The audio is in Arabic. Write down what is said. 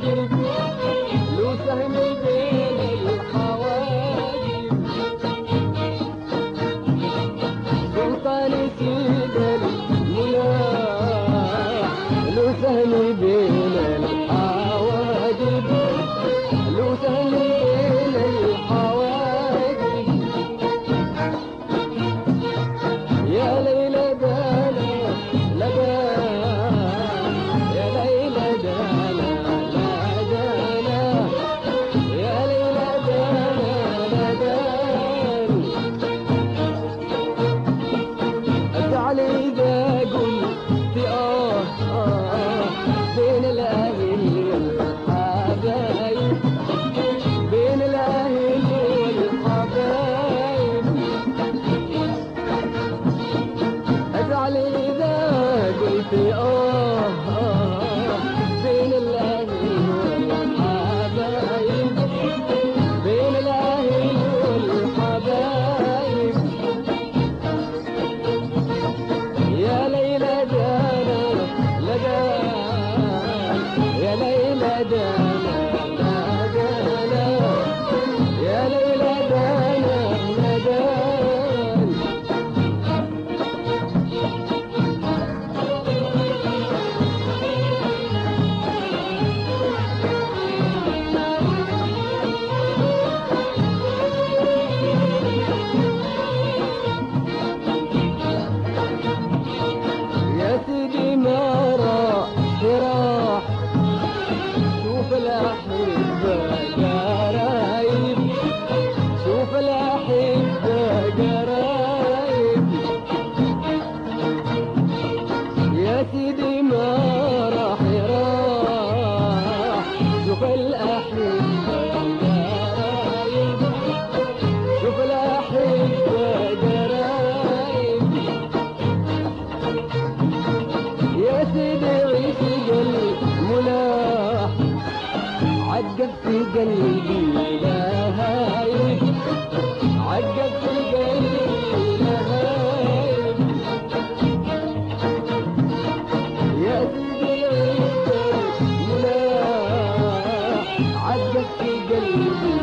له سهم بين الحواجب سلطان سيد المناح له سهم بين الحواجب له سهم بين الحواجب يا ليلى دانا لدى يا ليلى دانا لدانا يا ليلى دانا لدان أزعل إذا قلت بين الأهل والحبايب بين الأهل والحبايب أزعل إذا قلت بين الأهل والحبايب بين الأهل والحبايب يا ليلى دانا لدى يا ليلى دانا لدانا يا ليلى دانا لدان يا سيدي ما راح شوف الأحبة قرايب شوف الأحبة قرايب يا سيدي ما راح شوف الأحبة قرايب شوف الأحبة قرايب يا سيدي عيش المناح عقب في قلبي لهايب عقب في قلبي لهايب يا سيدي عيش المناح عقب في قلبي